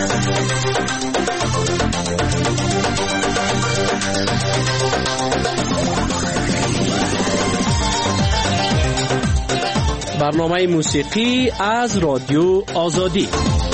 برنامه موسیقی از رادیو آزادی.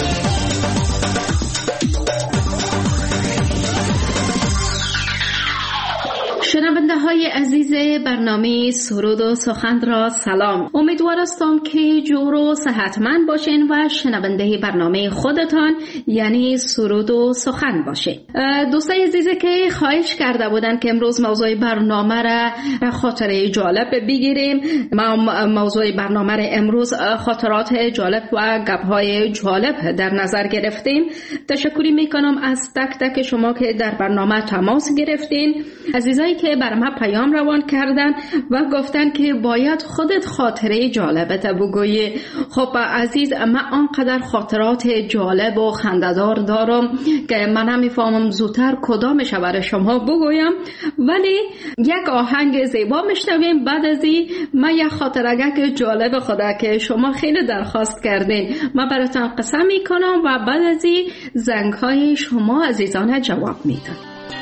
شنونده های عزیز برنامه سرود و سخن را سلام. امیدوار هستم که جور و صحتمند باشین و شنونده برنامه خودتان یعنی سرود و سخن باشین. دوستای عزیزی که خواهش کرده بودن که امروز موضوع برنامه را خاطره جالب بگیریم، ما موضوع برنامه را امروز خاطرات جالب و گپ‌های جالب در نظر گرفتیم. تشکری میکنم از تک تک شما که در برنامه تماس گرفتین، عزیزایی که بر ما پیام روان کردن و گفتن که باید خودت خاطره جالبت بگویی. خب عزیز، من آنقدر خاطرات جالب و خنده‌دار دارم که من نمیفهمم زودتر کدامش برای شما بگویم، ولی یک آهنگ زیبا میشنویم. بعد از این من یک خاطرگک جالب خدا که شما خیلی درخواست کردین من براتون قسم میکنم و بعد از این زنگ‌های شما عزیزانه جواب میدم.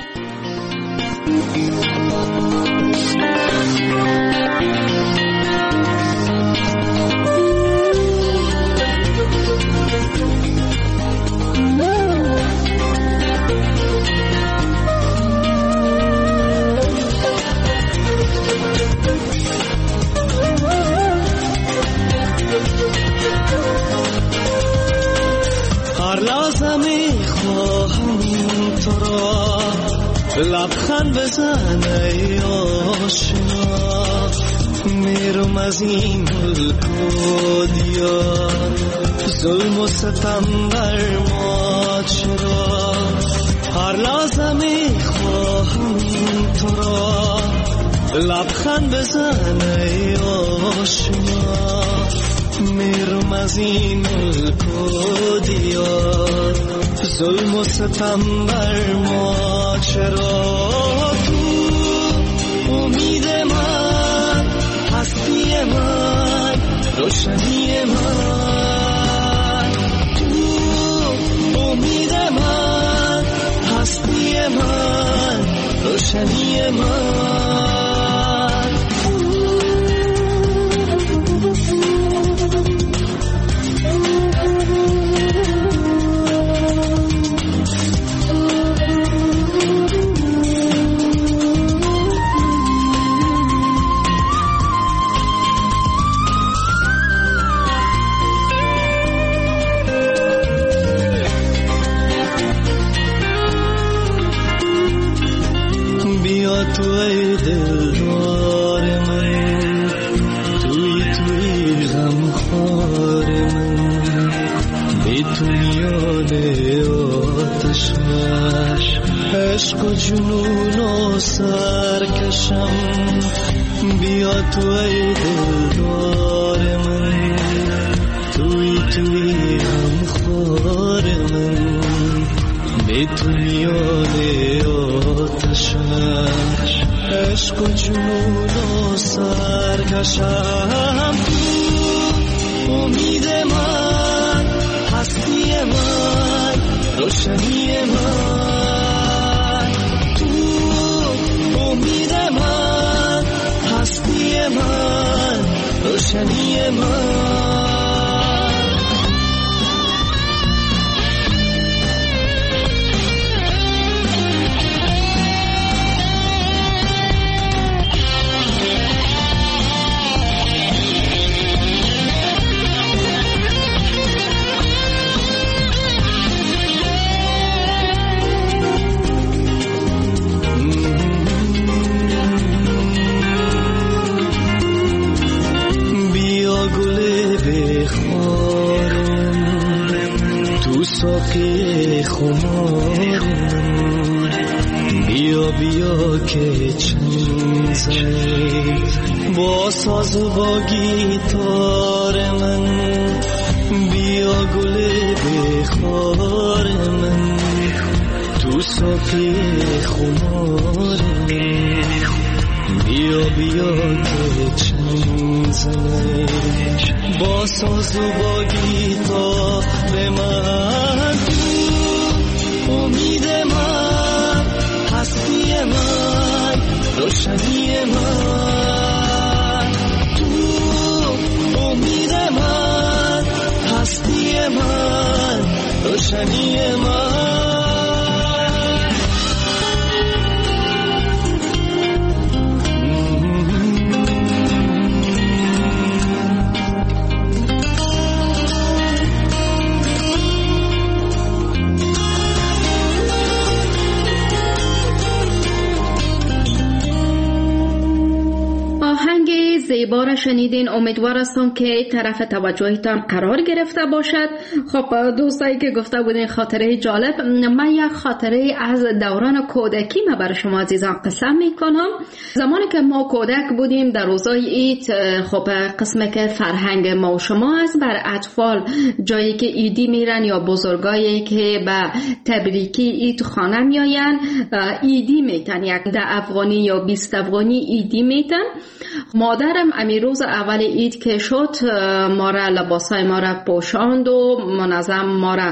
هر لحظه میخواهم تو را لبخند بزن ای آشنا، میرم از این ملک و دیار، ظلم و ستم بر ما چرا. هر لحظه میخواهم تو را لبخند بزن ای آشنا، میرم از این ملک و دیار، ظلم و ستم بر ما چرا. تو امید من، هستی من، روشنی من، تو امید من، هستی من، روشنی من. تو ای دلدار من، توی غمخوار من، بی تو میان آتشش عشق و جنون و سرکشم. بیا تو ای دلدار من، توی غمخوار من، بی تو میان آتشش عشق و جنون و سرکشم. تو امید من، هستی من، روشنی من، تو امید من، هستی من، روشنی من. ساقی خمار من، بیا بیا که چند زنی با ساز و با گیتار من. بیا گل بخار من، تو ساقی خمار من، بیا بیا که چند زنی با ساز و با گیتار من. روشنی من. زیبا را شنیدین. امیدوار هستم که طرف توجهتان قرار گرفته باشد. خب دوستایی که گفته بودین خاطره جالب، من یک خاطره از دوران کودکی ما برای شما عزیزان قسم میکنم. زمانی که ما کودک بودیم در روزای عید، خب قسمی که فرهنگ ما و شما است، بر اطفال جایی که عیدی میرن یا بزرگایی که به تبریکی عید خانه میاین عیدی میتن، یک 10 افغانی یا 20 افغانی عیدی میتن. مادرم امی روز اول عید که شد ما را لباسای ما را پوشاند و منظم ما را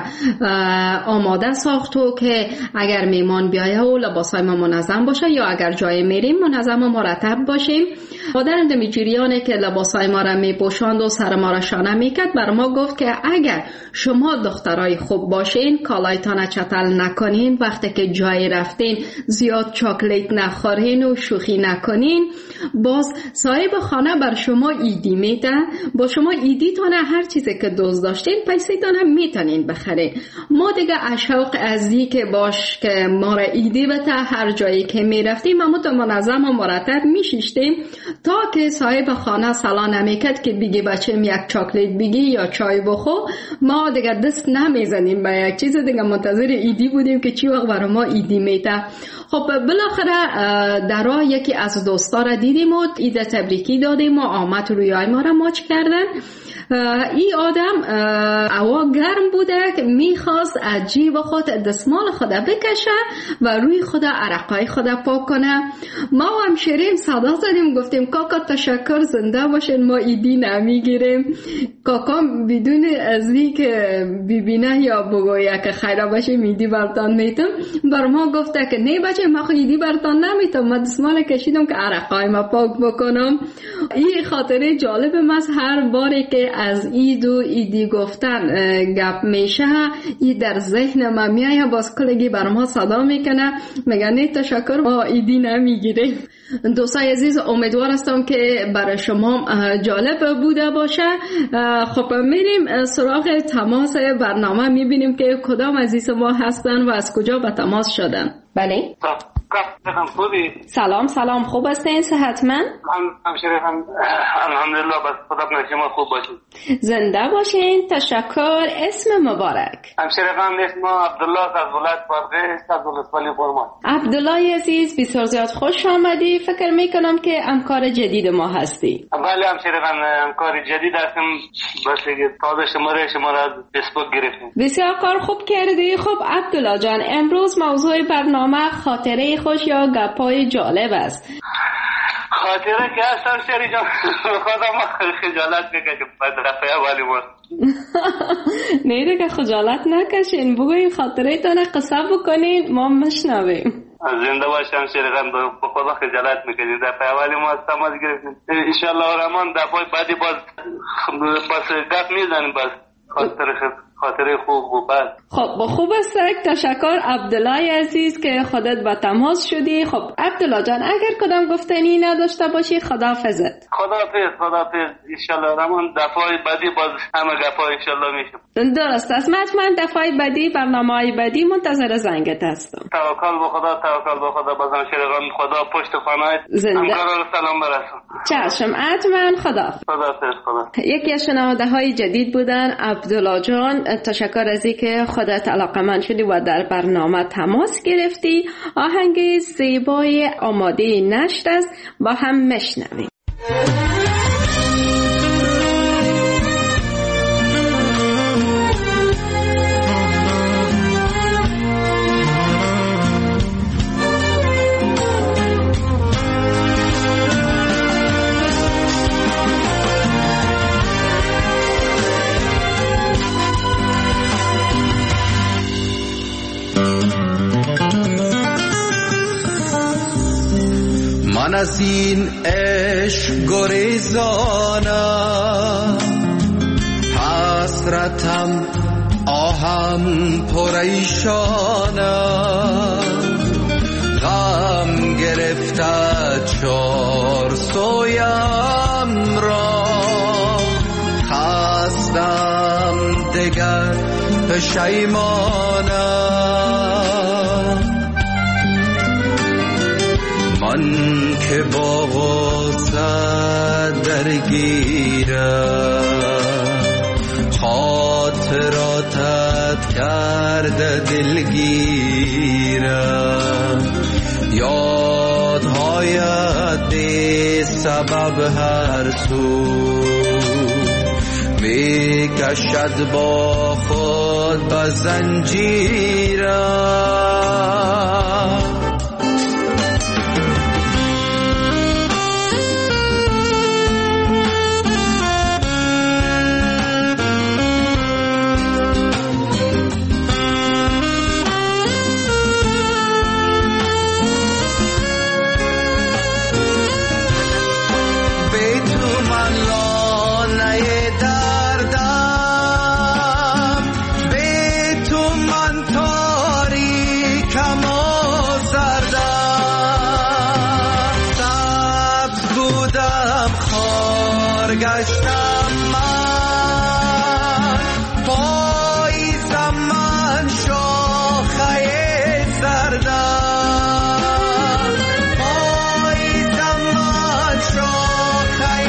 آماده ساخت و که اگر میمان بیایه و لباسای ما منظم باشه یا اگر جای میریم منظم و مرتب باشیم. مادرم دمی جریانه که لباسای ما را میپوشاند و سر ما را شانه میکرد بر ما گفت که اگر شما دخترای خوب باشین، کالایتان چتل نکنین، وقتی که جای رفتین زیاد چاکلیت نخورین و شوخی نکنین، باز صاحب خانه بر شما ایدی میده، با شما ایدی تانه هر چیزی که دوست داشتین پیسه تانه میتونین بخرین. ما دیگه اشوق ازی که باش که ما را ایدی بده، هر جایی که میرفتیم ما منظم و مرتب میشیشتیم تا که صاحب خانه سلا نمیکرد که بگی بچه‌م یک چاکلیت بگی یا چای بخو. ما دیگه دست نمیزنیم به یک چیز، دیگه منتظر ایدی بودیم که چی وقت برای ما ایدی میده. خب بالاخره درا یکی از دوستا را دیدیم و عید تبریکی دادیم و آمد روی ما را ماچ کردن. این آدم هوا گرم بوده که میخواست از جیب خود دستمال خود بکشه و روی خود عرقای خود پاک کنه. ما هم شیرین صدا زدیم گفتیم کاکا تشکر، زنده باشین، ما ایدی نمیگیریم. کاکا بدون از این که ببینه یا بگویه که خیره باشه ایدی برتان میتم، بر ما گفته که نه بچه ما ایدی برتان نمیتم، من دستمال کشیدم که عرقای ما پاک بکنم. این خاطره جالب ماست. هر باری که از عید و عیدی گفتن گپ میشه این در ذهن ما میایه، باز کلگی بر ما صدا میکنه میگه نه تشکر ما عیدی نمیگیریم. دوستای عزیز امیدوار هستم که برای شما جالب بوده باشه. خب میریم سراغ تماس برنامه، میبینیم که کدام عزیز ما هستن و از کجا به تماس شدن. بله سلام خوب هستین؟ صحتمند؟ الحمدلله، بس خدا کنه شما خوب باشید. زنده باشین. تشکر. اسم مبارک؟ همشهری خانم، اسم عبدالله از ولایت بادغیس از ولسوالی قرمان. عبدالله عزیز بسیار زیاد خوش آمدی. فکر میکنم که همکار جدید ما هستی. بله همشهری خانم، همکار جدید هستم، بس تازه شما را از فیسبوک گرفتیم. بسیار کار خوب کردی. خب عبدالله جان، امروز موضوع برنامه خاطره خوش یا گپای جالب است. خاطره که هست همشهری جان، خدا ما خجالت بکشیم بعد رفعه اولی ما. نه دیگه خجالت نکشین، بگوین خاطره تانه قصه بکنین ما مشنویم. زنده باشه همشهری خانم، با خدا خجالت میکنیم. دفعه اولی ما تماس گرفتیم، انشالله رحمان دفعه بعدی باز گپ میزنیم، باز خاطره خوب و بد. خب خوب است. تشکر عبدالله عزیز که خودت با تماس شدی. خب عبدالله جان، اگر کدام گفتنی نداشته باشی خداحافظت. خداحافظ انشالله رحمان، دفعه بعدی باز همه گپا انشالله میشم. درست است. من دفعه بعدی برنامه‌های بعدی منتظر زنگت هستم. توکل به خدا بازم شرقان، خدا پشت خانه‌ات همکارا رو سلام برسون. چشم حتما. خدا. یکی از شنونده‌های جدید بودن عبدالله جان. تشکر از اینکه خودت علاقه‌مند شدی و در برنامه تماس گرفتی. آهنگ زیبای آماده نشت است، با هم مشنویم. من از این عشق گریزانم، حسرتم هم پریشانم، غم گرفته چار سویم را، خستم دگر پشیمانم. من که با غصه درگیرم، خاطراتت کرده دلگیرم. یادهایت بی سبب هر سو می کشد با خود به زنجیرم. گشتم من، پاییزم من شاخه زردم، پاییزم من شاخه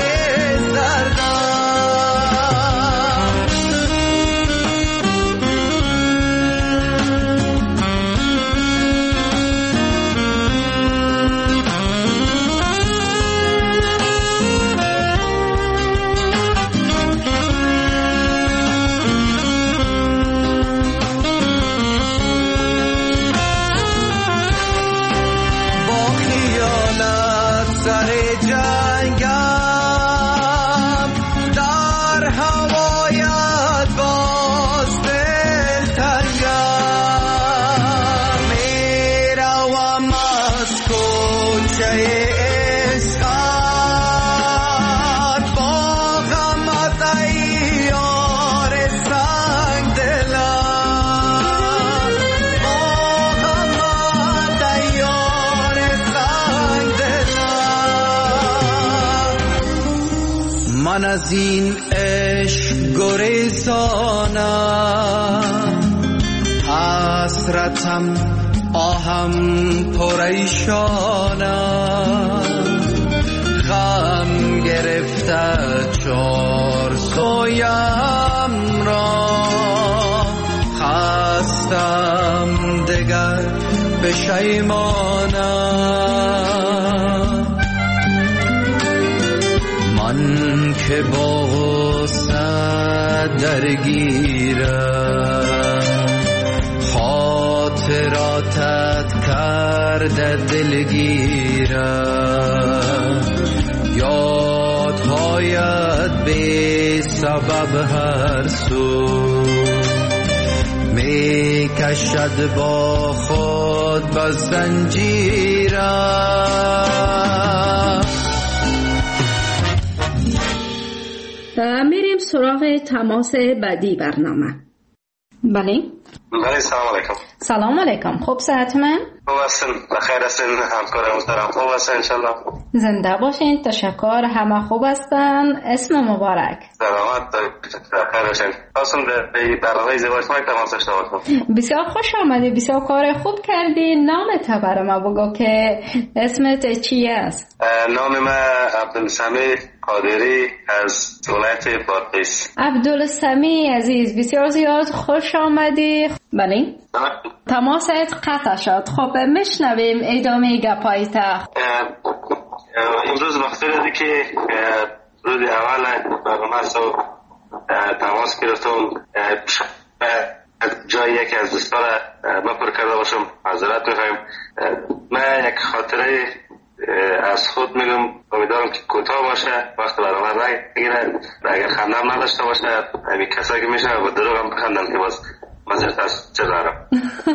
من از این عشق گریزانم، حسرتم آهم پریشانم، غم گرفته چار سویم را، خستم دگر پشیمانم. من که با غصه درگیرم، خاطراتت کرده دلگیرم. یادهایت بی سبب هر سو می کشد با خود به زنجیرم. میریم سراغ تماس بعدی برنامه. بله سلام علیکم. سلام علیکم. خوب صحت من؟ خوب هستین؟ بخیر هستین؟ همکار محترم خوب هستین انشالله؟ زنده باشین. تشکر. همه خوب هستن. اسم مبارک. سلامت بخیر باشین. خواستم به برنامه ازدواج ما تماس داشته باشم. بسیار خوش آمدی. بسیار کار خوب کردی. نامت برای ما بگو که اسمت چی است؟ نام من عبدالسمی قادری از ولایت بادغیس. عبدالسمی عزیز بسیار زیاد خوش آمدی. بله تماست قطع شد. خب میشنویم ادامه گپای تا. امروز وقتی رده که روز اول برنامه سو تماس گرفتم جای یکی از دوستا را مپر کرده باشم. معذرت میخوایم. من یک خاطره از خود میگم، امیدوارم که کوتاه باشه، وقت برنامه نگیره، اگر خندم نداشته باشه همین کسایی که میشه با دروغ هم بخندن که باز مذارت از چه دارم.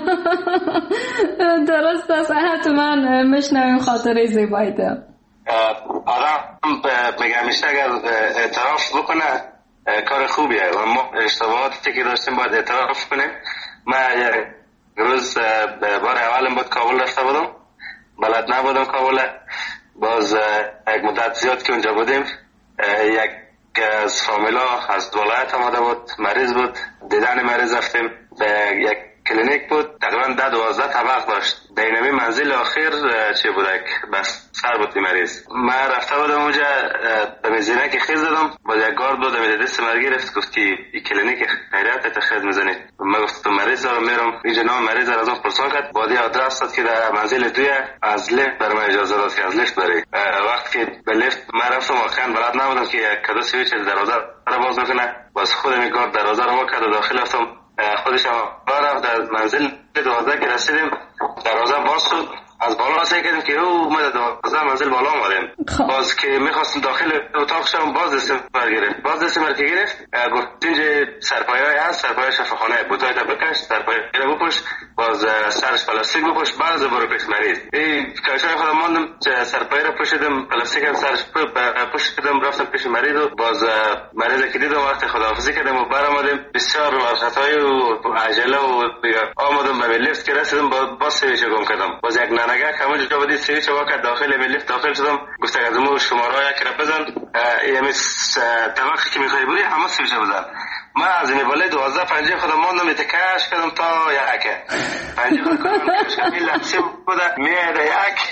درست است. حتما میشنویم خاطره زیبایی تو. آدم میگه همیشه اگر اعتراف بکنه کار خوبیه و ما اشتباهاتی که داشتیم باید اعتراف کنیم. من یک روز بار اولم بود کابل رفته بودم، بلد نبودم کابل. باز یک مدت زیاد که اونجا بودیم، یک از فامیلا از ولایت آمده بود، مریض بود، دیدن مریض رفتیم. به یک کلینیک بود تقریبا 12 طبق داشت، بینمی منزل آخر چی بود بس سر بود مریض. من رفته بودم اونجا به مزینه که خیز دادم، با یک گارد بود میده دست مرگی رفت گفت که این کلینیک خیریت تخیز میزنید. من گفتم مریض دارم میرم اینجا، نام مریض از اون پرسان کرد، بعدی آدرس داد که در منزل دویه، از لیفت برام اجازه داد که از لیفت بری. وقتی که به لیفت من رفتم واقعا بلد نبودم که کدو سویچ دروازه را باز میکنه، باز خودم گارد دروازه رو واکد و داخل رفتم. خودش هم رفت در منزل 12 که رسیدیم، دروازه باز شد، از بالا سعی کردیم که او اومد 12 منزل بالا آمدیم. باز که میخواستم داخل اتاق شم، باز دستم که گرفت گفت اینجا سرپایه‌ای هست، سرپایه شفاخانه بوتای تا بکش، سرپایه رو بپوش، باز سرش پلاستیک بپوش، باز برو پیش مریض. این کاشای خودم ماندم، سرپایه رو پوشیدم، پلاستیک هم سرش پوشیدم، رفتم پیش مریض و باز مریض که دیدم وقت خداحافظی کردم و برآمدیم. بسیار خطای و عجله و آمدم به لیفت که رسیدم، باز سویچ گم کردم. باز یک ننگه که همونجا بودی سویچ واکد داخل به لیفت داخل شدم، گفت از مو شماره یک را بزن، یعنی طبقه که میخوای بری همه سویچ بزن. من از این بالا 12 پنجه خودم ماندم اتکاش کردم تا یک پنجه خودم شمیل لحظه بوده میره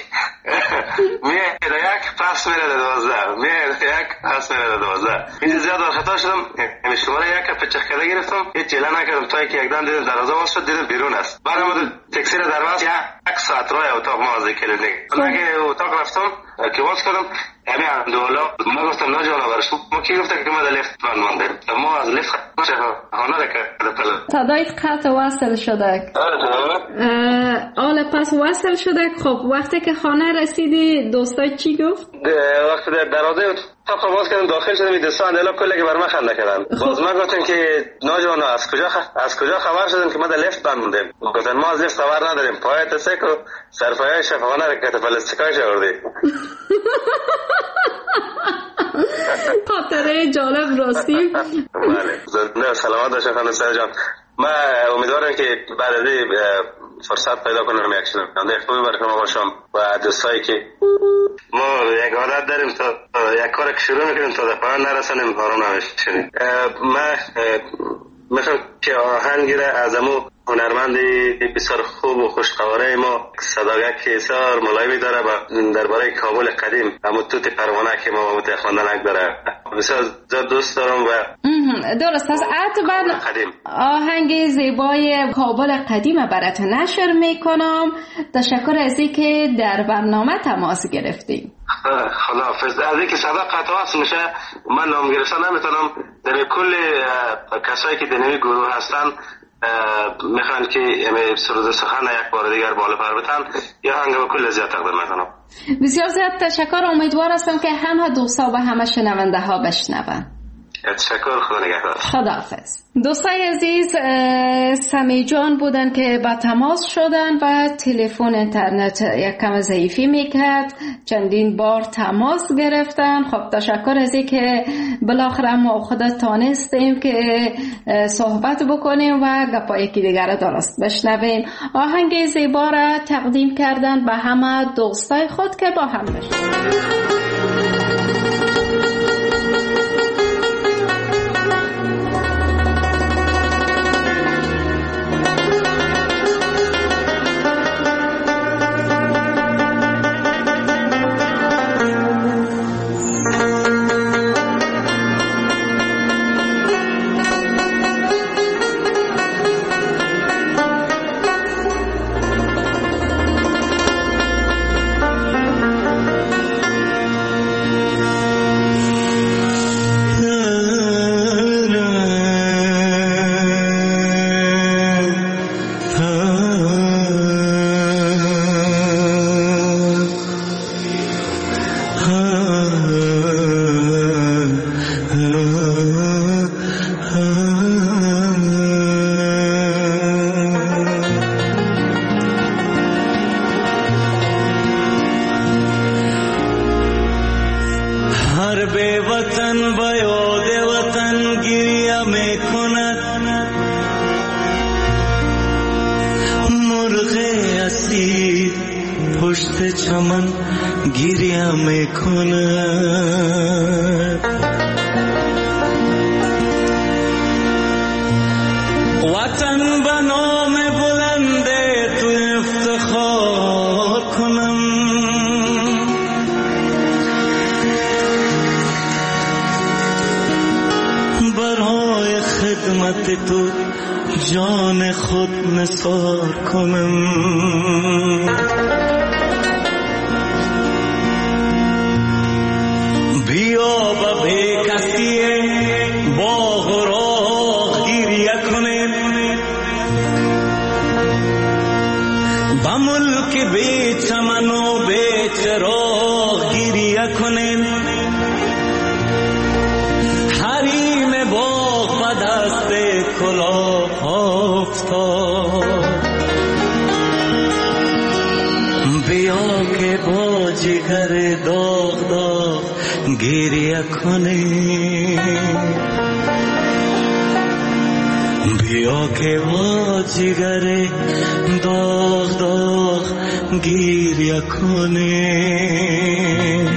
یک پس میره 12 میره یک پس میره 12. این زیاد خطا شدم، یعنی شماره یک پچخ کرده گرفتم، هیچ جله نکردم تا که یک دم دیدم دروازه باز شد، دیدم بیرون است. بعدم تاکسی رو در واسه یک ساعت راه اتاق ما از کلینیک اگه اتاق رفتم که باز کردم، یعنی اندولا ما گفتم نه جانا برش ما کی گفته که ما در لیفت مانده، ما از لیفت خانه را کرده صدایت قطع وصل شده. پس وصل شده. خب وقتی که خانه رسیدی دوستای چی گفت؟ وقتی در دروازه اتاق باز کردم داخل شدم، این دوستان اندلا کلی که بر من خنده کردن. باز من گفتم که نه جانا از کجا خبر شدن که ما در لیفت موندیم؟ گفتن ما از لیفت خبر نداریم، پایت سکو سرپایه شفاخانه را که پلاستیکاش آوردی. خاطره جالب راستی. بله زنده سلامت باشه خانم سر جان. من امیدوارم که بعد از این فرصت پیدا کنم یک شنونده خوبی برای شما باشم و دوستایی که ما یک عادت داریم تا یک کار که شروع میکنیم تا در پایان نرسانیم آرام نمیشیم. من میخوام که آهنگی را از امو هنرمندی بسیار خوب و خوشقواره ما صداگک بسیار ملایمی داره و درباره کابل قدیم همون توت پروانه که ما مت خواندنک داره بسیار زیاد دوست دارم و درست است. اتباع آهنگ زیبای کابل قدیم برات نشر میکنم. تشکر از اینکه در برنامه تماس گرفتیم. خداحافظ. از اینکه صدا قطع هست میشه من نام گرفتن نمیتونم. در کل کسایی که در گروه هستن میخوان که سرود سخن یک بار دیگر بالا پر بتن یا هنگ به کل زیاد تقدیم میکنم. بسیار زیاد تشکر. امیدوار هستم که همه دوستا و همه شنونده ها بشنون. تشکر. خدا نگهدار. خداحافظ. دوستای عزیز، سمی جان بودن که با تماس شدن و تلفن اینترنت یک کم ضعیفی میکرد. چندین بار تماس گرفتن. خب تشکر از این که بالاخره ما خدا تانستیم که صحبت بکنیم و گپای یکی دیگر درست بشنویم. آهنگ زیبا را تقدیم کردن به همه دوستای خود که با هم بشنویم. وسط چمن گریه میکند. وطن به نام بلند تو افتخار کنم، برای خدمت تو جان خود نثار کنم. بیا به بی کسی باغ و راغ گریه کنیم، به ملک بی چمن و بی چراغ گریه کنیم. حریم باغ به دست کلاه افتاد، بیا که با جگر داغ داغ گریه کنیم. بیا که با جگر داغ داغ گریه کنیم.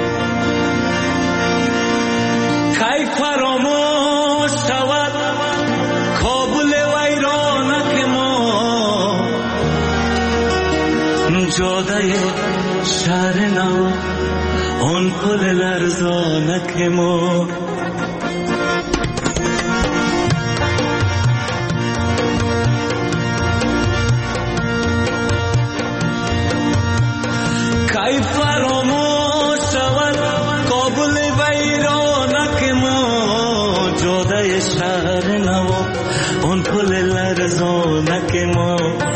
کی فراموش شود کابل ویرانک ما، جاده شهر نو آن پل لرزانک ما. کی فراموش شود کابل ویرانک ما، جاده شهر نو آن پل لرزانک ما.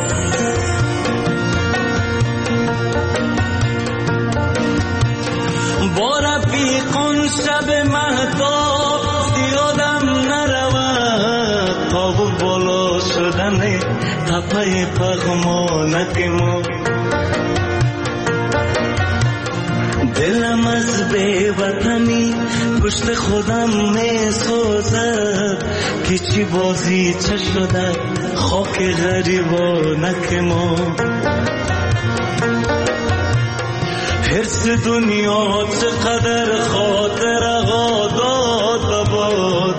با رفیقان شب مهتاب زیادم نرود، تا بالا شدن تپه پغمانک ما. دلم از بی وطنی پشت خودم می سوزد، که چی بازی چه شده خاک غریبانک ما. حرص دنیا چقدر خاطر آداد باد،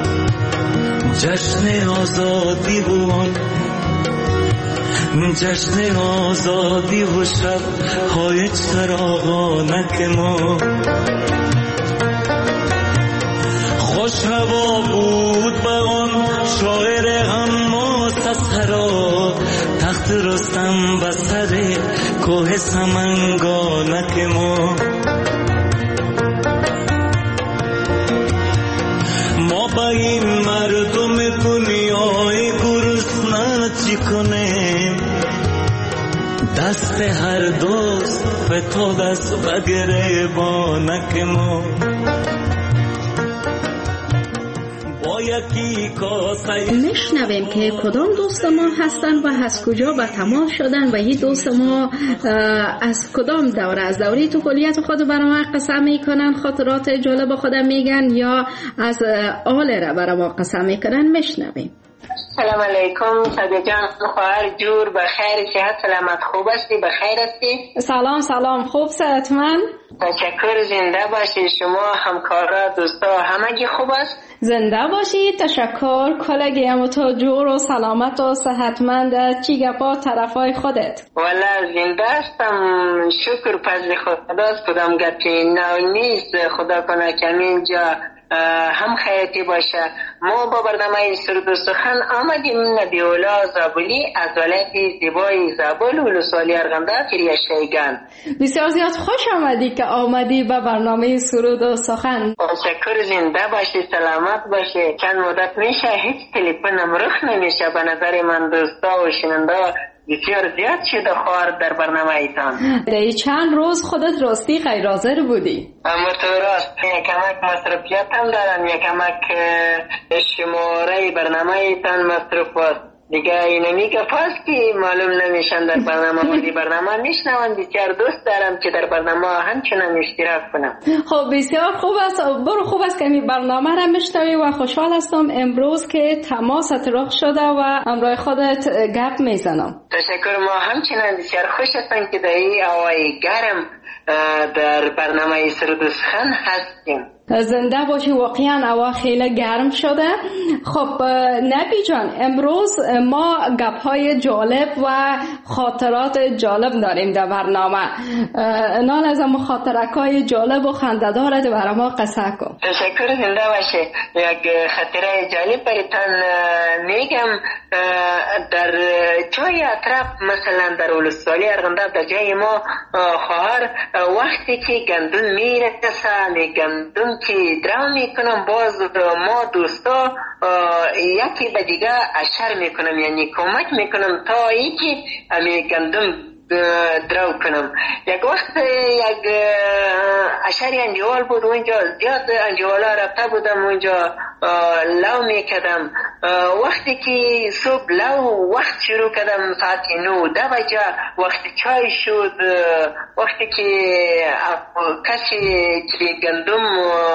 جشن آزادی بود، جشن آزادی و شب های چراغانک ما. خوش هوا بود به آن شاعر غماز سرا، تخت رستم به سر کوه سمنگانک ما. ما با این مردم دنیای گرسنه چی کنیم؟ دست هر دوست فتاد از بگریبانک ما. میشنویم که کدام دوست ما هستن و از کجا به تماس شدن و این دوست ما از کدام دوره، از دوره طفولیت خود برای ما قسم میکنن، خاطرات جالب خودم میگن یا از آل را برای ما قسم میکنن. میشنویم. سلام علیکم صدیق جان، خواهر جور بخیر، صحت سلامت خوب هستی؟ بخیر هستی؟ سلام خوب صحتمند. تشکر، زنده باشی. شما همکارا دوستا همگی خوب است؟ زنده باشی. تشکر. کلگی هم تو جور و سلامت و صحتمند. چی گپا طرفای خودت؟ والا زنده هستم، شکر فضل خداست، کدام گپی نو نیست. خدا کنه که اینجا هم خیرتی باشه. ما با برنامه سرود و سخن آمدیم نبیولا زابلی از ولایت زیبای زابل ولسوالی ارغنده کریا شیگان. بسیار زیاد خوش آمدی که آمدی به برنامه سرود و سخن. تشکر، زنده باشی، سلامت باشی. چند مدت میشه هیچ تلفنم رخ نمیشه. به نظر من دوستا و شنوندا بسیار زیاد شده خواهر در برنامه ایتان. در چند روز خودت راستی غیر حاضر بودی. اما تو راست یکمک مصرفیت هم دارن، یکمک شماره برنامه ایتان مصرف است. دیگه اینمی که که معلوم نمیشن در برنامه ولی برنامه میشنون. بسیار دوست دارم که در برنامه همچنان اشتراک کنم. خب بسیار خوب است. برو خوب است که این برنامه را میشنوی و خوشحال هستم امروز که تماست رخ شده و امروز خودت گپ میزنم. تشکر. ما همچنان بسیار خوش هستم که در این هوای گرم در برنامه سرود و سخن هستیم. زنده باشی. واقعا هوا خیلی گرم شده. خب نبی جان، امروز ما گپ‌های جالب و خاطرات جالب داریم در برنامه. نال از خاطرک‌های جالب و خنده‌دار برای ما قصه کن. تشکر. زنده باشی. یک خاطره جالب براتون میگم. در جای اطراف مثلا در ولسوالی ارغنداب در جای ما خواهر وقتی که گندم میرسه گندم که درام میکنم باز ما دوستا یکی به دیگه اشر میکنم، یعنی کمک میکنم تا اینکه امی گندم درو کنم. یک وقت یک اشری انجوال بود اونجا، زیاد انجوالا رفته بودم اونجا لو میکدم. وقتی که صبح لو وقت شروع کردم ساعت 9-10 بجه وقتی چای شد، وقتی که کسی گندم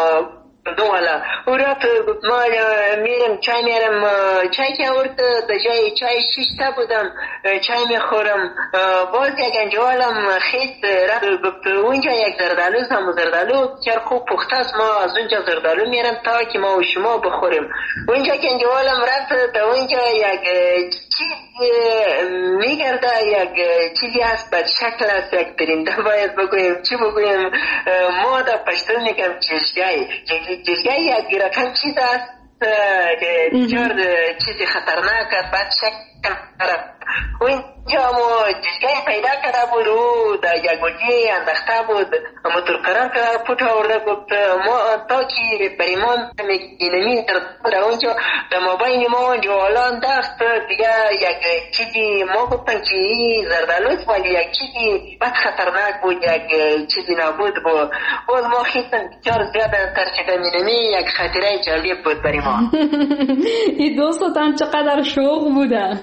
دولا ورات ما میرم چای میرم، چای که آورد در جای چای شیشته بودم چای میخورم. باز یک انجوالم خیست رفت گفت اونجا یک زردالو هم زردالو چر خوب پخته است، ما از اونجا زردالو میرم تا که ما و شما بخوریم. اونجا که انجوالم رفت در اونجا یک چیز میگرده، یک چیزی هست بد شکل است، یک پرنده باید بگویم چی بگویم، ما در پشتون میگم چشگای یک رقم چیز است که بسیار چیزی خطرناک است، بد شکل اونجا ما چشگای پیدا کرده بود و در یک گوجه انداخته بود، اما ترقرار کرده پوت آورده گفت ما تا که بریمان اینمی در اونجا در مابین ما جوالا انداخت دیگه یک چیزی ما گفتن که این زردالوست ولی یک چیزی بد خطرناک بود، یک چیزی نبود بود. باز ما خیستم بسیار زیاد ترشده اینمی یک خاطره جالب بود برای ما. این دوستان چقدر شوق بودن.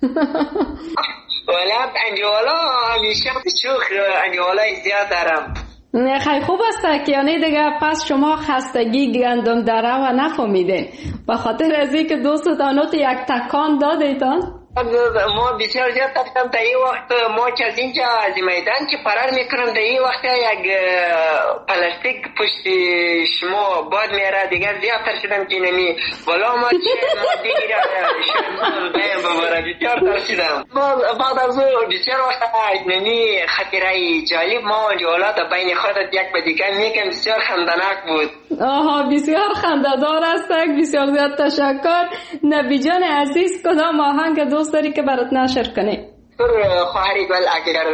ولی انجوالا همیشه شوخ انجوالای زیاد دارم. خیلی خوب است که یعنی دیگه پس شما خستگی گندم داره و نفهمیدین به خاطر از اینکه دوستتان یک تکان دادیتان. ما بسیار زیاد ترسیدم در این وقت ما که از اینجا از میدان که فرار میکنم در این وقت یک پلاستیک پشت شما باد میاره دیگه زیاد ترسیدم که نمی ولی ما چه ما دیگه شما بایم بباره بسیار ترسیدم. بعد از بسیار وقت نمی خطره جالب ما جوالا در بین خودت یک به دیگه میگم بسیار خندناک بود. آها بسیار خنده‌دار است. بسیار زیاد تشکر. نبی جان عزیز کدام آهنگ دوست داری که برات نشر کنی؟ خواهری گل اگر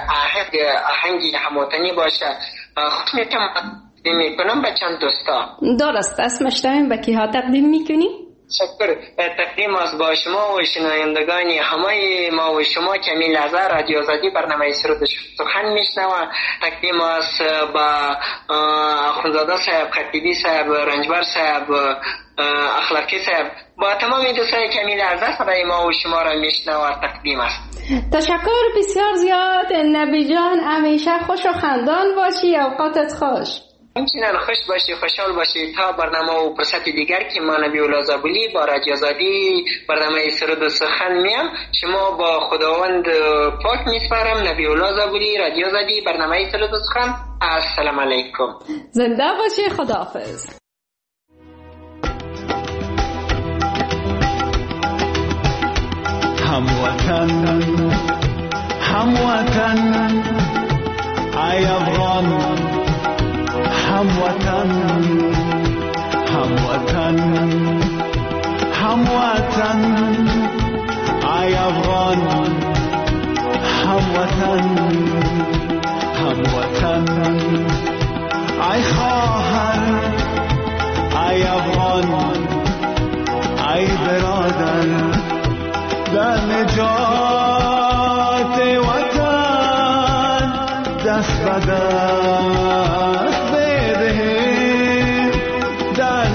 آهنگی هموطنی باشه خوش میکنم به چند دوستا. درست اسمش داریم به کیها تقدیم میکنی؟ شکر. تقدیم است با شما و شنوندگانی همه ما و شما که می لحظه رادیو آزادی برنامه سرود سخن میشنوه. تقدیم است با خونزاده صاحب، خطیبی صاحب، رنجبر صاحب، اخلاقی صاحب، با تمام دوستانی که می لحظه صدای ما و شما را میشنوه تقدیم است. تشکر بسیار زیاد. نبی جان همیشه خوش و خندان باشی، اوقاتت خوش. همچنان خوش باشی، خوشحال باشی تا برنامه و فرصت دیگر که ما نبی الله زابلی با رادیو آزادی برنامه سرود و سخن میم. شما با خداوند پاک میسپارم. نبی الله زابلی، رادیو آزادی برنامه سرود و سخن. السلام علیکم. زنده باشی. خداحافظ. هموطن هموطن ای افغان، هموطن هموطن هموطن ای افغان، هموطن هموطن ای خواهر، ای افغان، ای برادر، در نجات وطن دست به دست بدهیم، در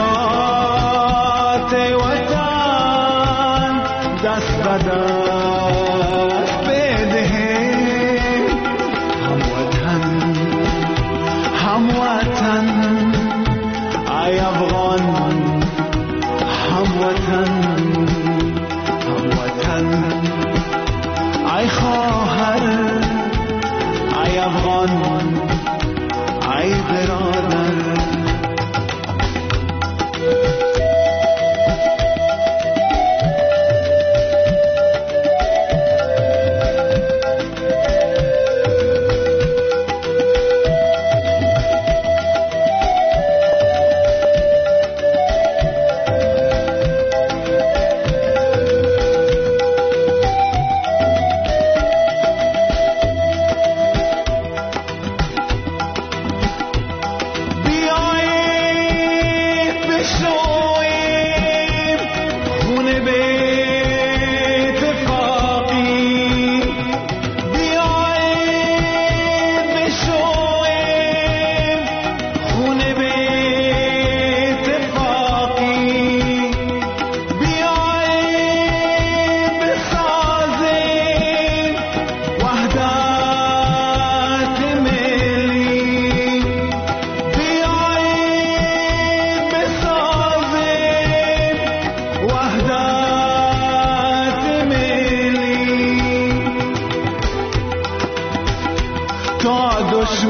نجات وطن دست به دست بدهیم. هموطن هموطن ای افغان، هموطن هموطن ای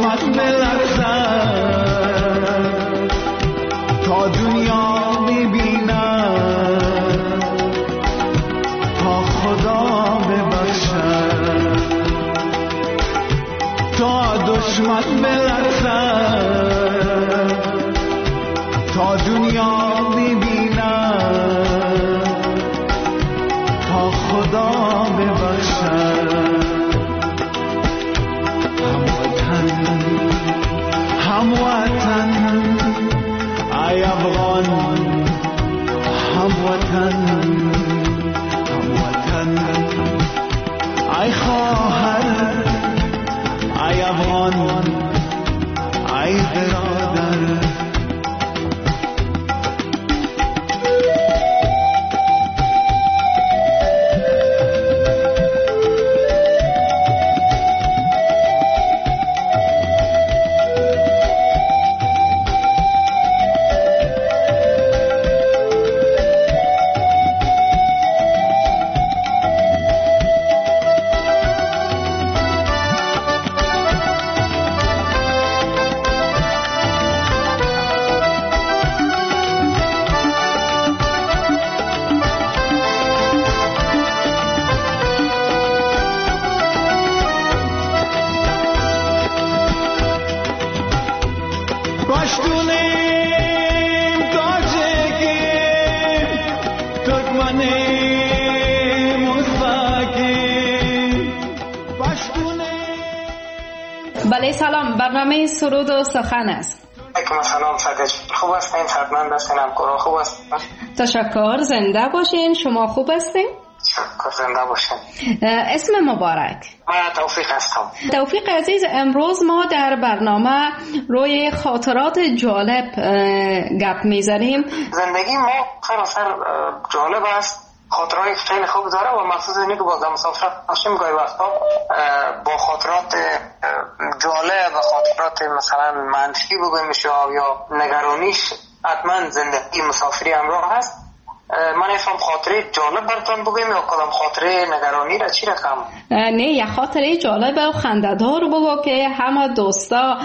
دشمن بلرزد تا دنیا ببیند تا خدا ببخشد تا دشمن بلرزد تا دنیا ببیند تا خدا ببخشد هموطن ای افغان هموطن هموطن ای خواهر ای افغان ای برادر بله سلام، برنامه سرود و سخن است. علیکم السلام سادج، خوب هستین؟ صحتمند هستین؟ همکارا خوب هستین؟ تشکر، زنده باشین. شما خوب هستین؟ تشکر، زنده باشین. اسم مبارک؟ من توفیق هستم. توفیق عزیز، امروز ما در برنامه روی خاطرات جالب گپ میزنیم. زندگی ما خیلی جالب است، خاطرهای خیلی خوب داره و مخصوص اینه که با مسافر باشیم گاهی وقتا با خاطرات جالب و خاطرات مثلا منفی بگویم یا نگرانیش حتما زندگی مسافری همراه هست. من نفهم خاطره جالب براتون بگویم یا کدام خاطره نگرانی را چی رقم؟ نه، یه خاطره جالب و خنده‌دار بگو که همه دوستا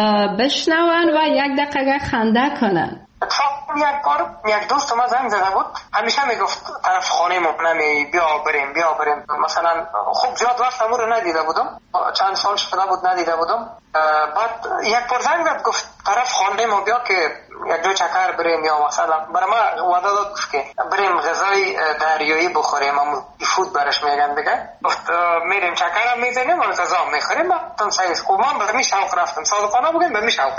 بشنون و یک دقیقه خنده کنن. یک بار یک دوست ما زنگ زده بود، همیشه میگفت طرف خانه ما نمی بیا بریم مثلا. خوب زیاد وقت امور رو ندیده بودم، چند سال شده بود ندیده بودم. بعد یک بار زنگ زد گفت طرف خانه ما بیا که یک دو چکر بریم، یا مثلا برای ما وعده داد که بریم غذای دریایی بخوریم، فود برش میگن دیگه. گفت میریم چکر هم میزنیم و غذا هم میخوریم. من سعی خوب من به می شوق رفتم، صادقانه بگم به می شوق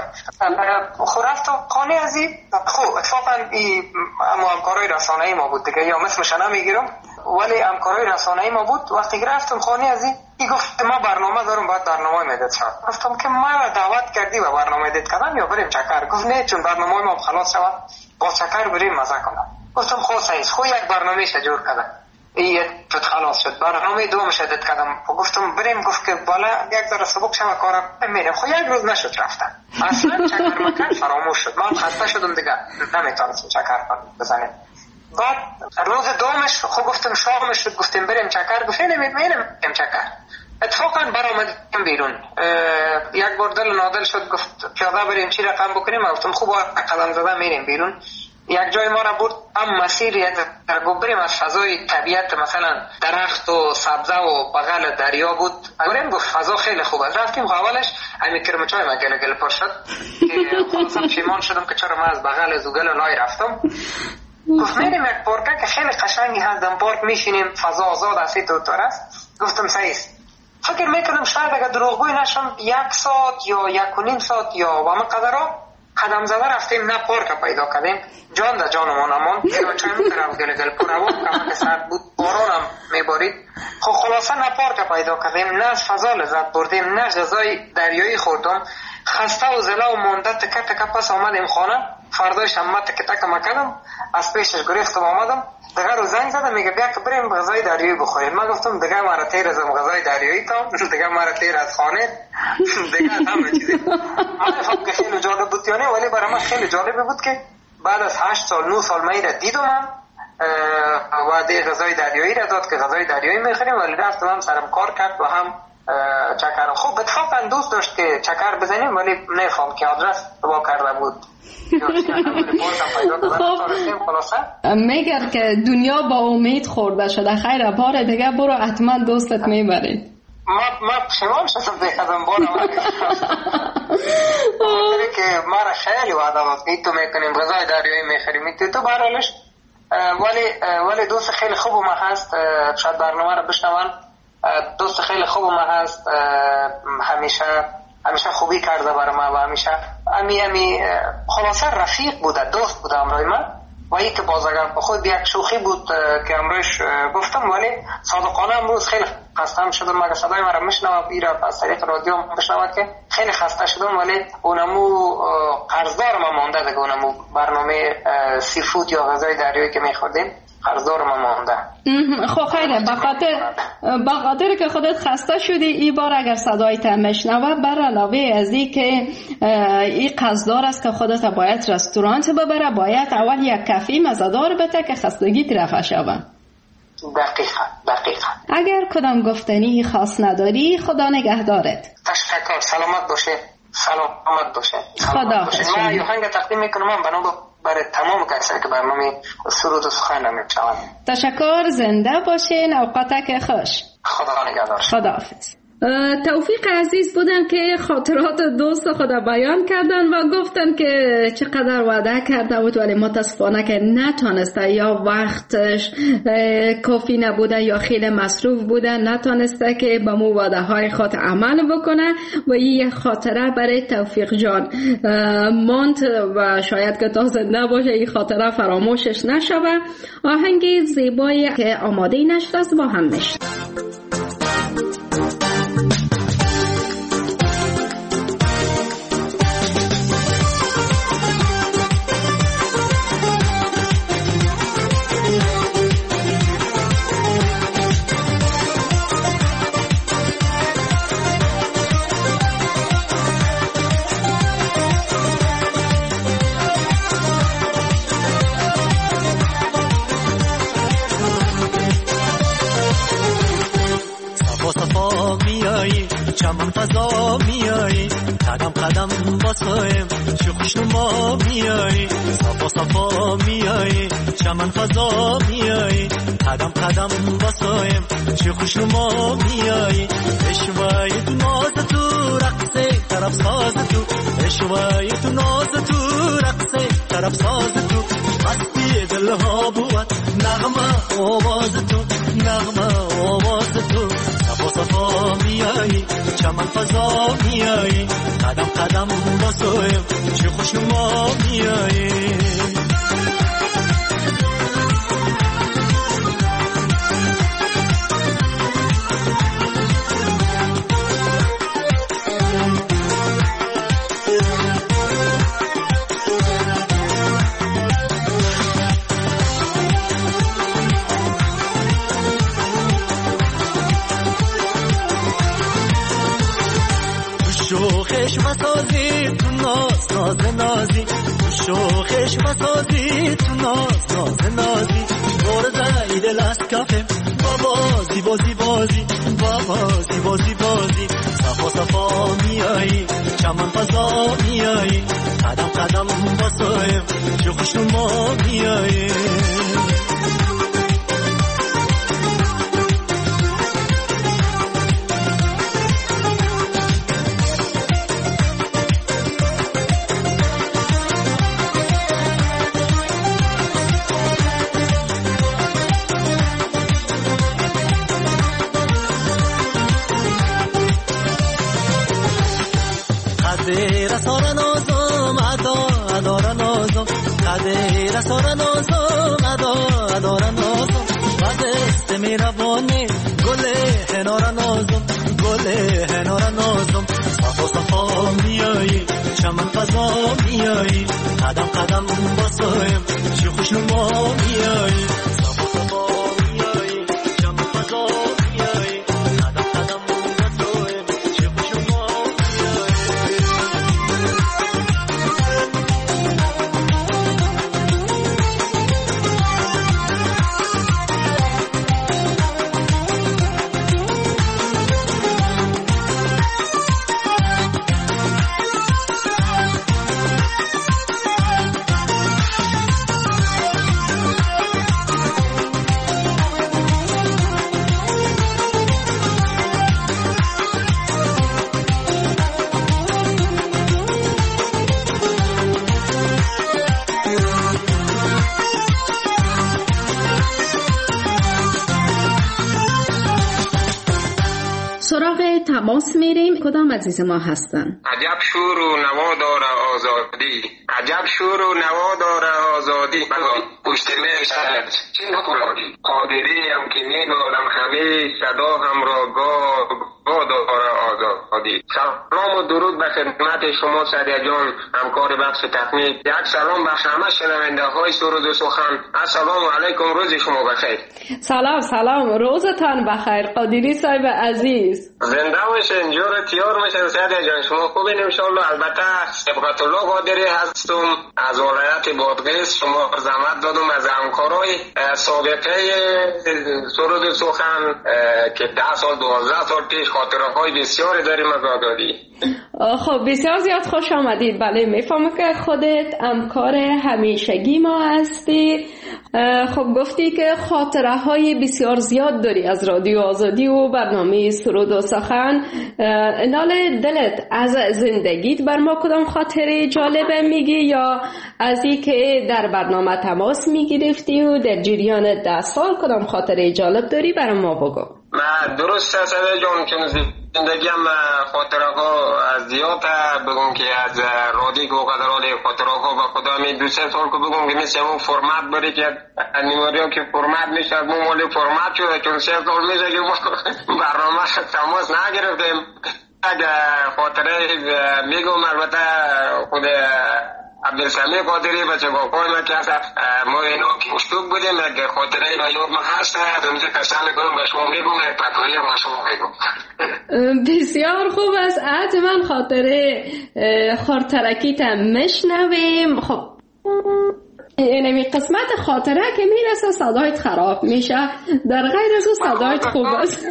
خود رفتم خانه ازی. خوب اتفاقا اما همکارای رسانه‌ای ما بود دیگه، یا مثلش نمیگیرم ولی همکارای رسانه‌ای ما بود. وقتی که رفتم خانه ازی گفت ما برنامه دارم، باید برنامه میدید شد. گفتم که ما دعوت کردی و برنامه دید کردم یا بریم چکر؟ گفت نه، چون برنامه ما خلاص شد با چکر بریم مزه کنم. گفتم خب سعید خو یک برنامه جور کردم، این خلاص شد. برنامه دومش دید کردم، گفتم بریم. گفت که بالا یک ذره سبک شما کارم میرم. خب یک روز نشد رفتن، اصلا چکر مکان فراموش شد. من خسته شدم دیگه، نمیتونستم چکر بزنیم. بعد روز دومش خب گفتم شامش شد، گفتیم بریم چکر. گفتیم نمیریم چکر. اتفاقا برآمدیم بیرون. یک بار دل نادل شد، گفت پیاده بریم چی رقم بکنیم. گفتم خوب قدم زده میریم بیرون. یک جای ما را برد هم مسیر در بریم از فضای طبیعت، مثلا درخت و سبزه و بغل دریا بود. بریم گفت فضا خیلی خوب است. رفتیم اولش همین کرمچای ما گل پر شد که خلاصا پشیمان شدم که چرا ما از بغل زوگل لای رفتم. گفت میریم یک پارک که خیلی قشنگی هست، در پارک میشینیم، فضا آزاد است، دوتار است. گفتم سعیست فکر میکنم شاید اگر دروغگوی نشم 1 ساعت یا 1.5 ساعت یا و من قدرها قدم زده رفتیم. نه پارک پیدا کردیم، جان در جانمون امان چای میکرم گل پر هوا که سرد بود، باران هم میبارید. خب خلاصه نه پارک پیدا کردیم، نه از فضا لذت بردیم، نه غذای دریایی خوردم. خسته و زله و مانده تکه پس آمدیم خانه. فردایش هم تکه مکردم، از پیشش گریختم آمدم. دیگه رو زنگ زدم میگه بیا که بریم غذای دریایی بخوریم. من گفتم دیگه مرا تیر ازم غذای دریایی تا دیگه مرا تیر از خانه دیگه همه چیزی. من فکر که خیلی جالب بود یعنی، ولی برای من خیلی جالب بود که بعد از 8 سال 9 سال من را دیدم و دی غذای دریایی را داد که غذای دریایی میخوریم. ولی رفتم هم سرم کار کرد و هم چکر. خب اتفاقا دوست داشت که چکر بزنیم ولی نفهم که آدرس با کرده بود. میگر که دنیا با امید خورده شده. خیر بار دیگه برو حتما دوستت میبرید. ما پشیمان شدم دیگه ازم بارم که ما را خیلی وعده بود که تو میکنیم غذای دریایی میخریم تو برالش. ولی دوست خیلی خوب ما هست. شاید برنامه را بشنون. دوست خیلی خوب ما هست. همیشه خوبی کرده برای ما و همیشه امی خلاصه رفیق بوده، دوست بوده امروی من. و این که باز اگر خود یک شوخی بود که امروش گفتم، ولی صادقانه امروز خیلی خسته شدم. مگه صدای من را میشنوم ایرا از طریق رادیو بشنوم که خیلی خسته شدم، ولی اونمو قرضدار ما مانده دیگه. اونمو برنامه سی فود یا غذای دریایی که میخوردیم قرضدار ما مانده. خب خیره، به خاطر که خودت خسته شدی این بار اگر صدایت میشنوه، بر علاوه از این که این قرضدار است که خودت باید رستورانت ببره، باید اول یک کافی مزه‌دار بده که خستگیت رفع شوه. دقیقاً. اگر کدام گفتنی خاص نداری، خدا نگهدارت. تشکر. سلامت باشه. خدا من یوهنگ تقدیم میکنم برای تمام کسایی که برنامه سرود و سخن میشنوند. تشکر. زنده باشین. اوقاتک خوش. خدا نگهدار. خداحافظ. توفیق عزیز بودن که خاطرات دوست خدا بیان کردن و گفتن که چقدر وعده کرده بود ولی متاسفانه که نتونسته، یا وقتش کافی نبوده یا خیلی مصروف بوده، نتونسته که به مو وعده های خود عمل بکنه و این خاطره برای توفیق جان ماند و شاید که تا زنده باشه این خاطره فراموشش نشوه. آهنگ زیبایی که آماده نشده است با هم میشه. چمن فضا میایی، قدم قدم باسایم چه خوشنما میایی، صفا صفا میایی، چمن فضا میایی، قدم قدم باسایم چه خوشنما میایی، اشوای تو ناز تو رقصه طرف ساز تو، اشوای تو ناز تو رقصه طرف ساز تو، مستی دلها بود نغمه آواز تو، نغمه آواز تو، صفا صفا میایی، چمن فضا میایی، قدم قدم باسایم چه خوشنما میایی. شوخش مسازی تو ناز ناز نازی، شوخش مسازی تو ناز ناز نازی، برده ایدل از کفه بابا زیبازی بازی، بابا زیبازی بازی، صفا صفا میایی، چمن فضا میایی، قدم قدم باسایم چه خوشنما میایی. قدر سر نازم ادا ادار نازم، قدر سر نازم ادا ادار نازم، دست میروانه گل هنار نازم، گل هنار نازم، صفا صفا میایی، چمن فضا میایی، قدم قدم باسایم چه خوشنما میایی، صفا صفا میایی، چمن فضا میایی، قدم قدم باسایم چه خوشنما سراغ تماس میریم. کدام عزیز ما هستن؟ عجب شور و نوا داره آزادی، عجب شور و نوا داره آزادی، پشتمه شهر چی نکنادی، قادری هم که میدارم همه صدا هم را گاه داره آزادی. سلام و درود به خدمت شما سعدیه جان، همکار بخش تکنیک. یک سلام به همه شنونده های سرود و سخن. السلام علیکم، روز شما بخیر. سلام روزتان بخیر قادری صاحب عزیز. زنده باشین، جور تیار باشین سعدیه جان. شما خوبین انشالله؟ البته سبقت الله قادری هستم از ولایت بادغیس. شما زحمت دادم از همکارای سابقه سرود و سخن که 10 سال 12 سال پیش خاطره های بسیاری داریم از آزادی. خب بسیار زیاد خوش آمدید. بله میفهمم که خودت همکار همیشگی ما هستی. خب گفتی که خاطره های بسیار زیاد داری از رادیو آزادی و برنامه سرود و سخن. نال دلت از زندگیت بر ما کدام خاطره جالبه میگی، یا از این که در برنامه تماس میگرفتی و در جریان 10 سال کدام خاطره جالب داری برای ما بگو. درست است جان، چون زندگیم خاطره ها از زیاد بگم که از رادیو و قدرال خاطره ها و خدا می 2-3 سال که بگم که مثل اون فرمت بری که نیماریا که فرمت میشه از مولی فرمت شده، چون 3 سال میشه که برنامه تماس نگرفتیم. خاطره میگم البته خود عبدالسمی قادری بچه باقای ما که ما اینو مشتوک بودیم، اگه خاطره اینا یاد ما هست همینجا قسم میکنم به شما میگم، تکراری ما شما میگم. بسیار خوب است. حتما خاطره خاطرکیت مشنویم. خب اینمی قسمت خاطره که میرسه صدایت خراب میشه، در غیر از اون صدایت خوب است.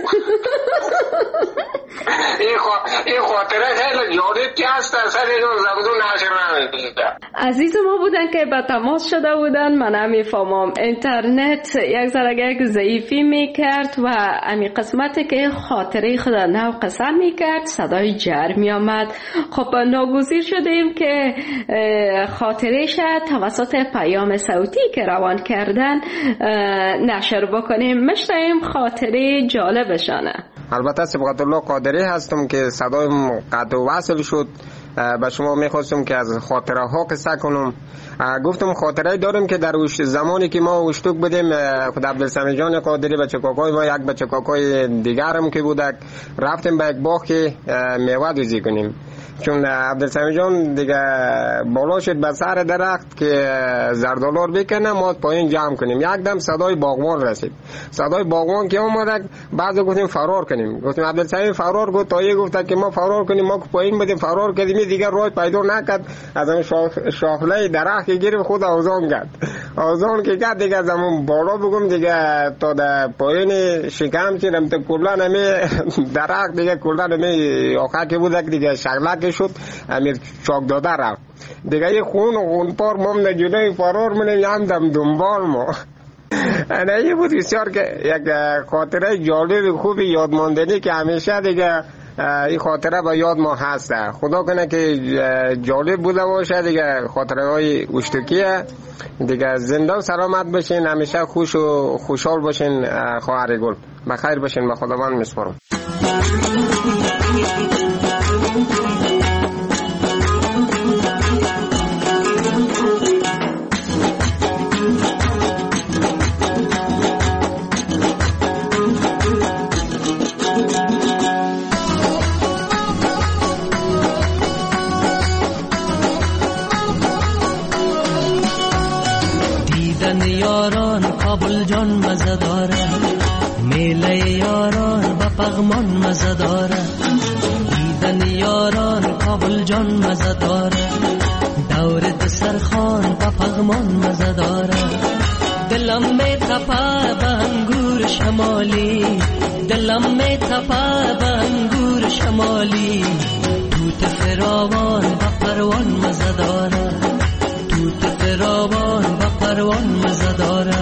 این خاطره خیلی جالب که هست، اصلا اینو زبدون نشر نمیشه. عزیز ما بودن که به تماس شده بودن، من نمیفهمم اینترنت یک ذره ضعیفی میکرد و امی قسمت که خاطره خدا نو قسم میکرد صدای جر میامد. خب ناگزیر شدیم که خاطرش توسط پیام صوتی که روان کردن نشر بکنیم. مشتایم خاطره جالبشانه. البته سبقت الله قادری هستم که صدایم قطع و وصل شد. به شما میخواستم که از خاطره ها قصه کنم. گفتم خاطره داریم که در زمانی که ما اشتوک بودیم، خود عبدالسمی جان قادری بچه کاکای ما، یک بچه کاکای دیگرم که بودک، رفتیم به یک باغ که میوه دوزی کنیم. چون عبدالسمی جان دیگه بالا شد به سر درخت که زردالور بکنه ما پایین جمع کنیم. یک دم صدای باغوان رسید. صدای باغوان که اومد، بعضی گفتیم فرار کنیم. گفتیم عبدالسمی فرار گفت، تایی گفت که ما فرار کنیم، ما پایین بودیم فرار کردیم، دیگه راه پیدا نکرد. از اون شاخله درخت گرفت خود آوازان کرد. آوازان که کرد دیگه از اون بالا بگم دیگه تا در پایین شکم چیدم تا کلا نمی درخت دیگه کلا نمی آخر که بود دیگه شغله شد امیر چاک داده رفت دیگه. یه خون پار مام جلوی فرار منیم هم دم دنبال ما. این بود بسیار که یک خاطره جالب خوبی یادماندنی که همیشه دیگه این خاطره با یاد ما هست. خدا کنه که جالب بوده باشه دیگه. خاطره های اشتکیه دیگه. زنده و سلامت باشین، همیشه خوش و خوشحال باشین. خواهر گل بخیر باشین. به خداوند میسپارم. یاران کابل جان مزه داره، میله یاران با پغمان مزه داره. دیدن یاران کابل جان مزه داره، دور دسترخوان با پغمان مزه داره. دلم می تپه به انگور شمالی، دلم می تپه به انگور شمالی. توت فراوان با پروان مزه داره، توت فراوان با پروان مزه داره.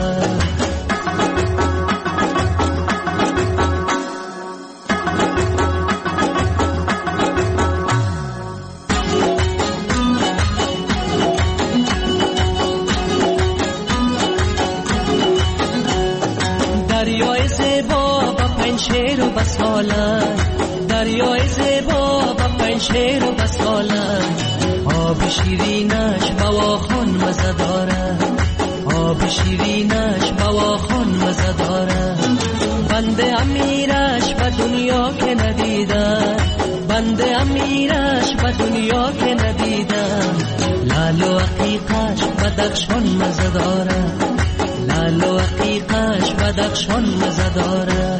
دریای زیبا با پنج شیر و بسالن، دریای زیبا با پنشیر و بسالت، آب شیرینش بواخون مزه داره، آب شیرینش بواخون مزه داره. بنده امیرش به دنیا که ندیدم، بنده امیرش به دنیا که ندیدم. لال و عقیقش بدخشان مزه داره، لال و عقیقش بدخشان مزه داره.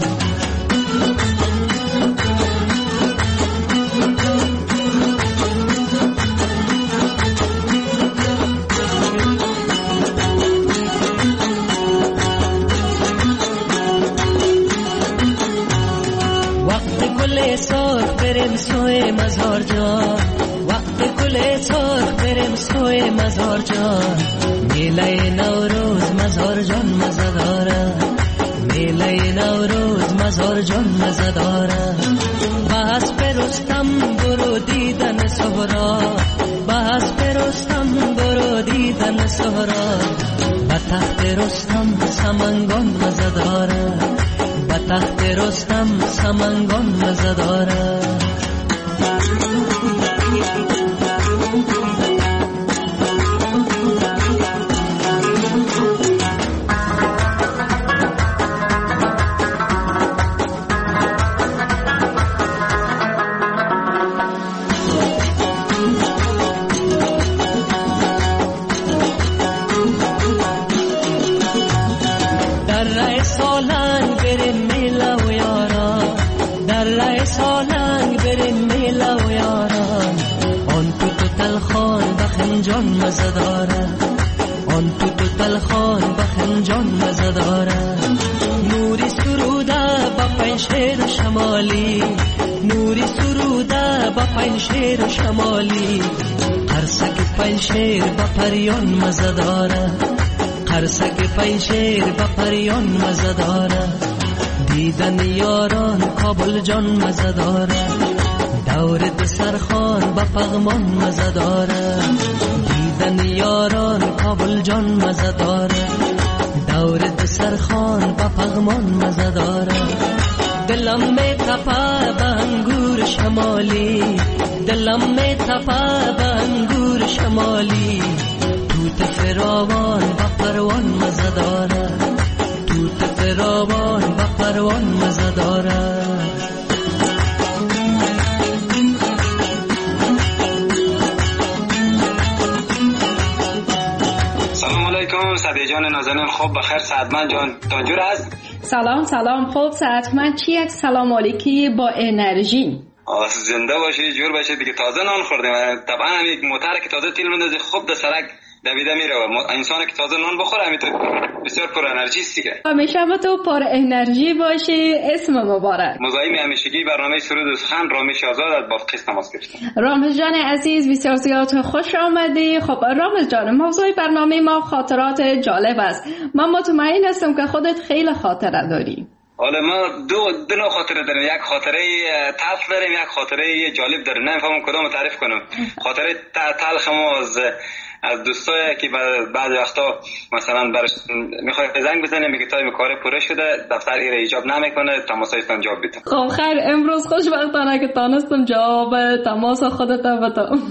سرخ بریم سوی مزار جان، وقت گل سرخ بریم سوی مزار جان. میله نوروز مزار جان مزه داره، میله نوروز مزار جان مزه داره. بس برستم برو دیدن سهرا، بس برستم برو دیدن سهرا. به تخت رستم سمنگان مزه داره، به تخت رستم سمنگان مزه داره. جان مزه داره، آن تو تلخان بخن جان مزه داره. نوری سروده با پنشیر شمالی، نوری سروده با پنشیر شمالی. قرصک پنشیر با پریان مزه داره، قرصک پنشیر با پریان مزه داره. دیدن یاران کابل جان مزه داره، دور دسرخان با پغمان مزه داره. دیدن یاران کابل جان مزه داره، دور دسرخان با پغمان مزه داره. دلم می تپه به انگور شمالی، دلم می تپه به انگور شمالی. توت فراوان با پروان مزه داره، توت فراوان با پروان مزه داره. سعدی جان نازنین خوب بخیر، سعدمند جان تانجور است. سلام خوب سعدمند، چی یک سلام علیکی با انرژی. زنده باشی جور باشی دیگه. تازه نان خوردیم طبعا، همین موتر که تازه تیل مندازی خوب در سرک دویده میره و انسان که تازه نان بخوره همین بسیار پر انرژی است دیگه. همیشه تو پر انرژی باشی. اسم مبارک. مزاحم همیشگی برنامه سرود و سخن رامیش آزاد از بافقیس تماس گرفتم. رامز جان عزیز بسیار زیاد خوش آمدی. خب رامز جان، موضوع برنامه ما خاطرات جالب است. من مطمئن هستم که خودت خیلی خاطره داری. حالا ما دو نوع خاطره داریم، یک خاطره تلخ داریم، یک خاطره جالب داریم. نمیفهمم کدوم تعریف کنم. خاطره تلخ ما از دوستایی که بعضی وقتا مثلا برش میخوای زنگ بزنه میگه تایم کار پوره شده، دفتر ایره ایجاب نمیکنه، تماسایتان جواب بده. خب خیر، امروز خوشبختانه که تانستم جواب تماس خودت بدم.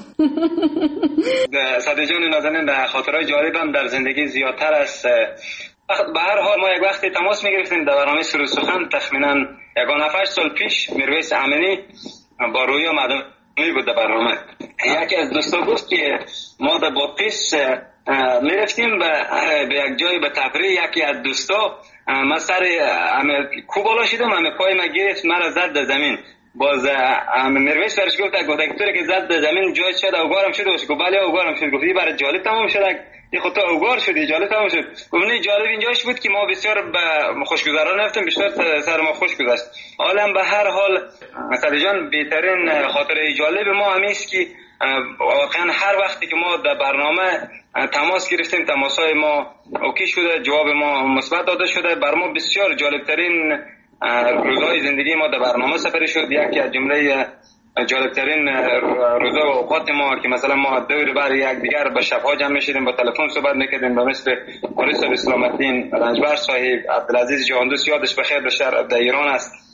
سعدی جان نازنین، در خاطرهای جالبم در زندگی زیادتر است. به هر حال ما یک وقتی تماس میگرفتیم در برنامه سرود سخن، تخمینا 7 سال پیش میرویس امینی با رویا مدنی بود در برنامه. یکی از دوستا گفت که ما در بادغیس میرفتیم به یک جای به تفریح. یکی از دوستا من سر کو بالا شدم، همه پای من گرفت، مرا زد در زمین. باز میرویس برش گفت که طوری که زد در زمین جای شد اوگارم شده باشه. گفت بله اوگارم شد. گفت برای جالب تمام شد، یه خود تو اوگار شدی، جالب تمام شد. گفت جالب اینجاش بود که ما بسیار به خوشگذران رفتیم، بیشتر سر ما خوش گذشت. حالا به هر حال سعدی جان، بهترین خاطره جالب ما همیست که واقعا هر وقتی که ما در برنامه تماس گرفتیم، تماسای ما اوکی شده، جواب ما مثبت داده شده، بر ما بسیار جالب ترین روزهای زندگی ما در برنامه سپری شد. یکی از جمله جالبترین روزا و اوقات ما که مثلا ما دور بر یک دیگر به شب‌ها جمع می‌شدیم، با تلفن صحبت می‌کردیم، به مثل قاری صاحب اسلام الدین رنجبر صاحب، عبدالعزیز جهاندوست یادش بخیر در شهر در ایران است،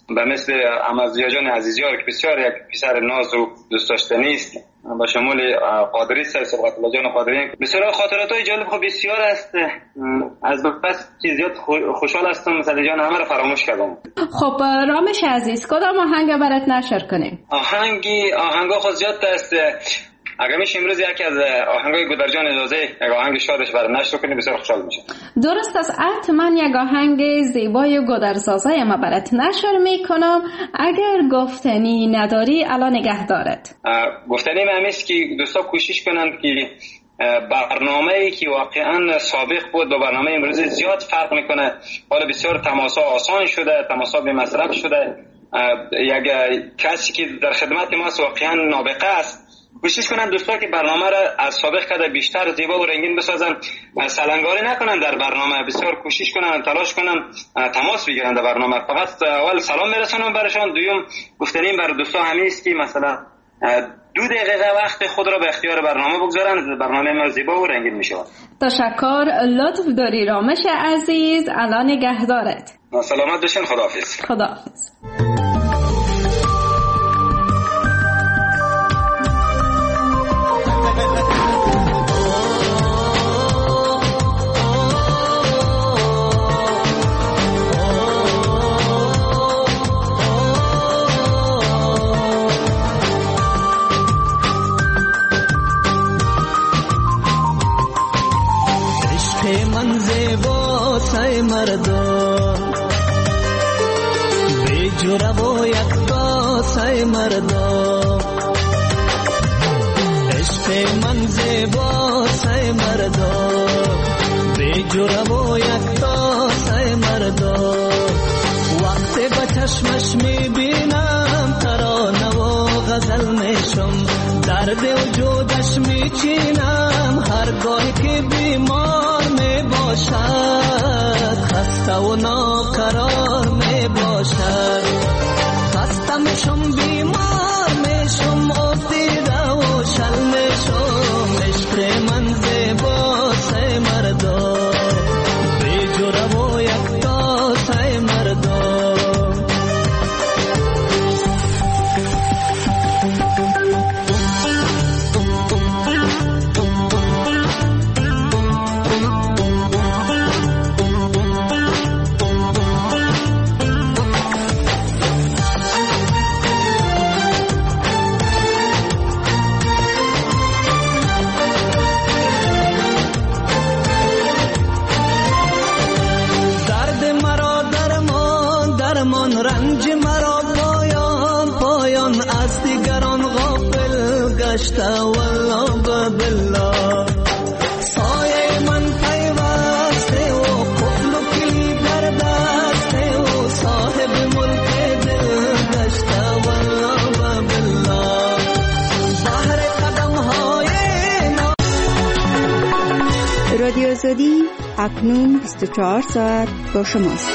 به مثل احمدضیا جان عزیزیار که بسیار یک پسر ناز و دوست داشتنی است، با شمول قادری صبغت الله جان قادری، بسیار خاطراتای جالب خب بسیار است. از بس زیاد خوشحال هستم مثلا جان همه رو فراموش کردم. خب رامش عزیز کدام آهنگ برات نشر کنیم؟ آهنگا خود زیاد است. اگر میشه امروز یکی از آهنگای گودرجان اجازه یک آهنگ شادش برای نشر کنیم بسیار خوشحال میشم. درست است، حتما یک آهنگ زیبای گودرزازه ما برات نشر میکنم. اگر گفتنی نداری الان نگه دارد. گفتنی همیست که دوستا کوشش کنند که برنامه‌ای که واقعا سابق بود با برنامه امروز زیاد فرق میکنه. حالا بسیار تماسا آسان شده، تماسا به مصرف شده. یک کسی که در خدمت ما واقعا نابغه است، کوشش کنن دوستا که برنامه را از سابق کده بیشتر زیبا و رنگین بسازن، سلنگاری نکنن در برنامه، بسیار کوشش کنن، تلاش کنن تماس بگیرن در برنامه. فقط اول سلام میرسونم برشان، دوم گفتنیم بر دوستا همین است که مثلا 2 دقیقه وقت خود را به اختیار برنامه بگذارن، برنامه ما زیبا و رنگین میشه. تشکر، لطف داری رامش عزیز، الان نگه دارد. سلامت باشین، خداحافظ. خداحافظ. مردم به جوره و یک داسه مردم، عشق من زیباسه مردم به جوره و یک داسه مردم. وقتی به چشمش میبینم ترانه و غزل میشم، درد وجودش میچینم هرگاهی که بیمار میباشد، خسته و ناقرار میباشد. خسته میشم بیمار میشم، افتیده و شل میشم. عشق من زیباسه مردم به جوره و یک داسه مردم. رنج مرا پایان از دیگران غافل گشته، والله بالله سایه من پیوسته و قفل و کلید در دسته و صاحب ملک دل گشته، والله بالله بحر قدم های رادیو آزادی اکنون 24 ساعت با شماست.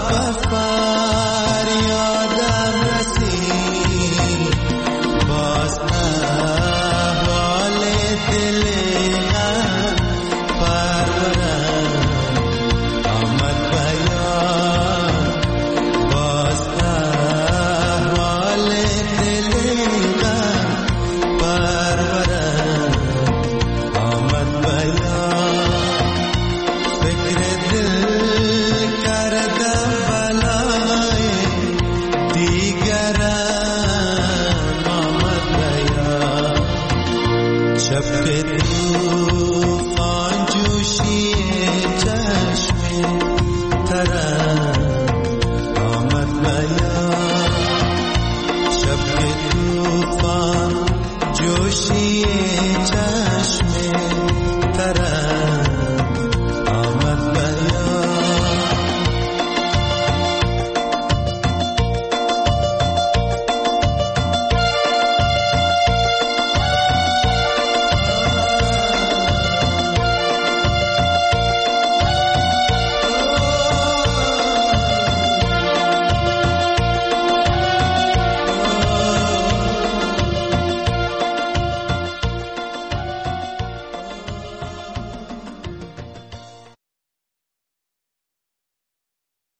مخفف